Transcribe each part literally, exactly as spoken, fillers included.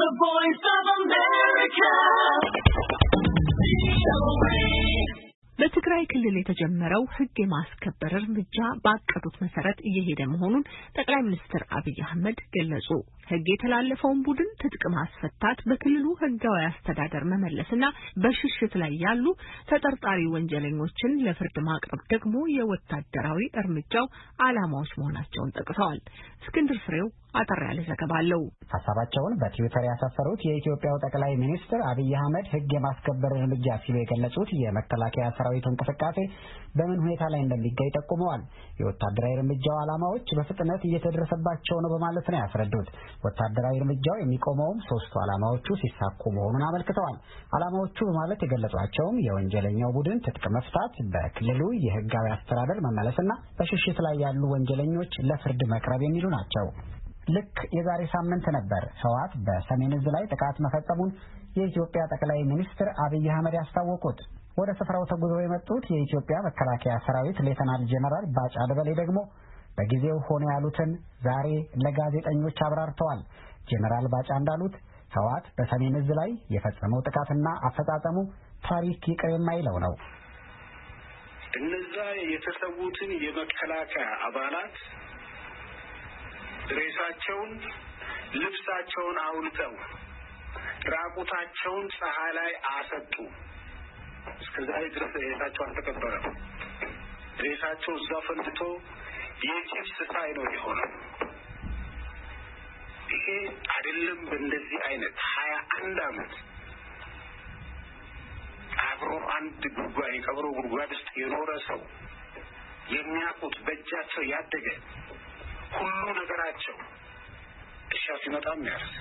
The Voice of America. በትግራይ ክልል የተጀመረው ህግ የማስከበር እርምጃ ባቀዱት መሰረት እየሄደ መሆኑን ጠቅላይ ሚኒስትር አብይ አህመድ ገለጹ። ህግ የተላለፈውን ቡድን ትጥቅ ማስፈታት፣ በክልሉ ህጋዊ አስተዳደር መመለስና በሽሽት ላይ ያሉ ተጠርጣሪ ወንጀለኞችን ለፍርድ ማቅረብ ደግሞ የወታደራዊ እርምጃው ዓላማዎች መሆናቸውን ጠቅሰዋል። እስክንድር ፍሬው አጠር ያለ ዘገባ አለው። ሐሳባቸውን በትዊተር ያሰፈሩት የኢትዮጵያው ጠቅላይ ሚኒስትር አብይ አህመድ ህግ የማስከበር እርምጃ ሲሉ የገለጹት የመከላከያ ሰራዊቱ እንቅስቃሴ በምን ሁኔታ ላይ እንደሚገኝ ጠቁመዋል። የወታደራዊ እርምጃው ዓላማዎች በፍጥነት እየተደረሰባቸው ነው በማለት ነው ያስረዱት። ወታደራዊ እርምጃው የሚቆመውም ሶስቱ ዓላማዎቹ ሲሳኩ መሆኑን አመልክተዋል። ዓላማዎቹ በማለት የገለጿቸውም የወንጀለኛው ቡድን ትጥቅ መፍታት፣ በክልሉ የህጋዊ አስተዳደር መመለስና በሽሽት ላይ ያሉ ወንጀለኞች ለፍርድ መቅረብ የሚሉ ናቸው። ልክ የዛሬ ሳምንት ነበር ህወሓት በሰሜን ዕዝ ላይ ጥቃት መፈጸሙን የኢትዮጵያ ጠቅላይ ሚኒስትር አብይ አህመድ ያስታወቁት። ወደ ስፍራው ተጉዘው የመጡት የኢትዮጵያ መከላከያ ሰራዊት ሌተናል ጄኔራል ባጫ ደበሌ ደግሞ በጊዜው ሆነ ያሉትን ዛሬ ለጋዜጠኞች አብራርተዋል። ጄኔራል ባጫ እንዳሉት ህወሓት በሰሜን ዕዝ ላይ የፈጸመው ጥቃትና አፈጻጸሙ ታሪክ ይቅር የማይለው ነው። እነዛ የተሰዉትን የመከላከያ አባላት ሬሳቸውን ልብሳቸውን አውልቀው ራቁታቸውን ፀሐይ ላይ አሰጡ። እስከዛሬ ድረስ ሬሳቸው አልተቀበረም። ሬሳቸው እዛ ፈንድቶ የጭስ ሳይ ነው የሆነው። ይሄ አይደለም በእንደዚህ አይነት ሀያ አንድ አመት አብሮ አንድ ጉድጓድ የቀብሮ ጉድጓድ ውስጥ የኖረ ሰው የሚያውቁት በእጃቸው ያደገ ሁሉ ነገራቸው እሻ ሲመጣም ያርስ፣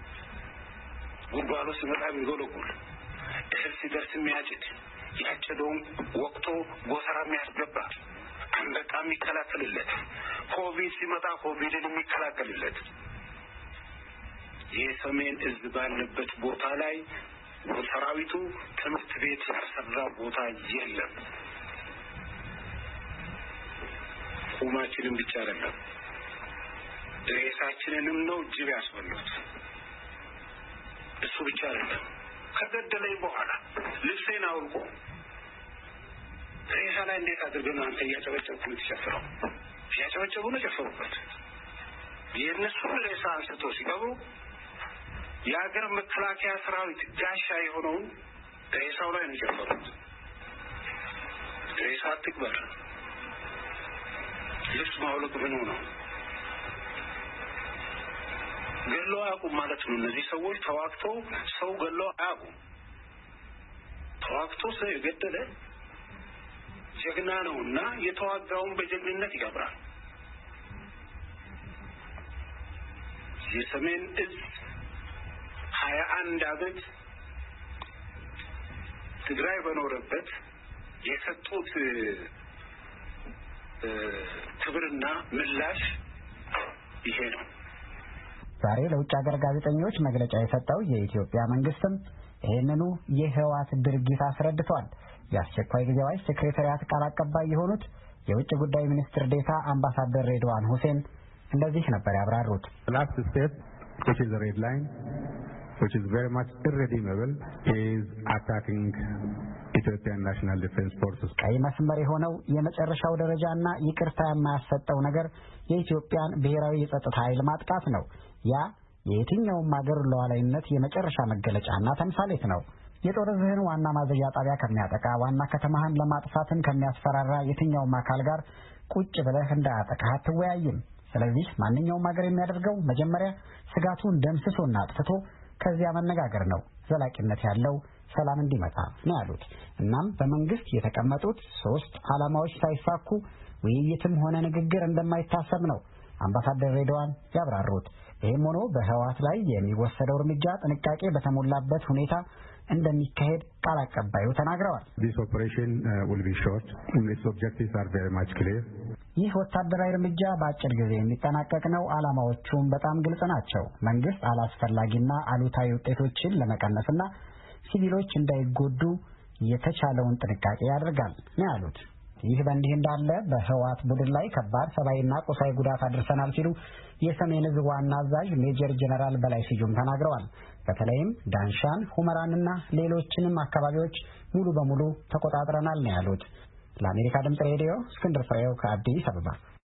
ጉድጓዱ ሲመጣ የሚጎለጉል፣ እህል ሲደርስ የሚያጭድ፣ ያጨደውን ወቅቶ ጎተራ የሚያስገባ፣ አንበጣ የሚከላከልለት፣ ኮቪድ ሲመጣ ኮቪድን የሚከላከልለት የሰሜን ዕዝ ባለበት ቦታ ላይ ሰራዊቱ ትምህርት ቤት ያሰራ ቦታ የለም። ቁማችንን ብቻ አይደለም ሬሳችንንም ነው ጅብ ያስበሉት። እሱ ብቻ አይደለም ከገደለኝ በኋላ ልብሴን አውልቆ ሬሳ ላይ እንዴት አድርገን አንተ እያጨበጨብኩ የምትሸፍረው? እያጨበጨቡ ነው ጨፈሩበት። የእነሱን ሬሳ አንስቶ ሲቀብሩ የሀገር መከላከያ ሰራዊት ጋሻ የሆነውን ሬሳው ላይ ነው ጨፈሩት። ሬሳ አትቅበር፣ ልብስ ማውለቅ ምን ነው? ገሎ አያውቁም ማለት ነው። እነዚህ ሰዎች ተዋግተው ሰው ገሎ አያውቁም። ተዋግቶ ሰው የገደለ ጀግና ነውና የተዋጋውን በጀግንነት ይቀብራል። የሰሜን ዕዝ ሀያ አንድ አመት ትግራይ በኖረበት የሰጡት ክብርና ምላሽ ይሄ ነው። ዛሬ ለውጭ ሀገር ጋዜጠኞች መግለጫ የሰጠው የኢትዮጵያ መንግስትም ይህንኑ የህወሓት ድርጊት አስረድቷል። የአስቸኳይ ጊዜ አዋጅ ሴክሬታሪያት ቃል አቀባይ የሆኑት የውጭ ጉዳይ ሚኒስትር ዴታ አምባሳደር ሬድዋን ሁሴን እንደዚህ ነበር ያብራሩት። last step, which is the red line, which is very much irredeemable, is attacking Ethiopian National Defense Forces. ቀይ መስመር የሆነው የመጨረሻው ደረጃና ይቅርታ የማያሰጠው ነገር የኢትዮጵያን ብሔራዊ የጸጥታ ኃይል ማጥቃት ነው። ያ የየትኛውም ሀገር ሉዓላዊነት የመጨረሻ መገለጫና ተምሳሌት ነው። የጦር ዝህን ዋና ማዘዣ ጣቢያ ከሚያጠቃ፣ ዋና ከተማህን ለማጥፋትም ከሚያስፈራራ የትኛውም አካል ጋር ቁጭ ብለህ እንዳያጠቃህ አትወያይም። ስለዚህ ማንኛውም ሀገር የሚያደርገው መጀመሪያ ስጋቱን ደምስሶና አጥፍቶ ከዚያ መነጋገር ነው፣ ዘላቂነት ያለው ሰላም እንዲመጣ ነው ያሉት። እናም በመንግስት የተቀመጡት ሶስት ዓላማዎች ሳይሳኩ ውይይትም ሆነ ንግግር እንደማይታሰብ ነው አምባሳደር ሬድዋን ያብራሩት። ይህም ሆኖ በህወሓት ላይ የሚወሰደው እርምጃ ጥንቃቄ በተሞላበት ሁኔታ እንደሚካሄድ ቃል አቀባዩ ተናግረዋል። This operation uh, will be short. Its objectives are very much clear. ይህ ወታደራዊ እርምጃ በአጭር ጊዜ የሚጠናቀቅ ነው። ዓላማዎቹም በጣም ግልጽ ናቸው። መንግስት አላስፈላጊና አሉታዊ ውጤቶችን ለመቀነስና ሲቪሎች እንዳይጎዱ የተቻለውን ጥንቃቄ ያደርጋል ነው ያሉት። ይህ በእንዲህ እንዳለ በህወሓት ቡድን ላይ ከባድ ሰብአዊና ቁሳዊ ጉዳት አድርሰናል ሲሉ የሰሜን ዕዝ ዋና አዛዥ ሜጀር ጀነራል በላይ ስዩም ተናግረዋል። በተለይም ዳንሻን፣ ሁመራንና ሌሎችንም አካባቢዎች ሙሉ በሙሉ ተቆጣጥረናል ነው ያሉት። ለአሜሪካ ድምጽ ሬዲዮ እስክንድር ፍሬው ከአዲስ አበባ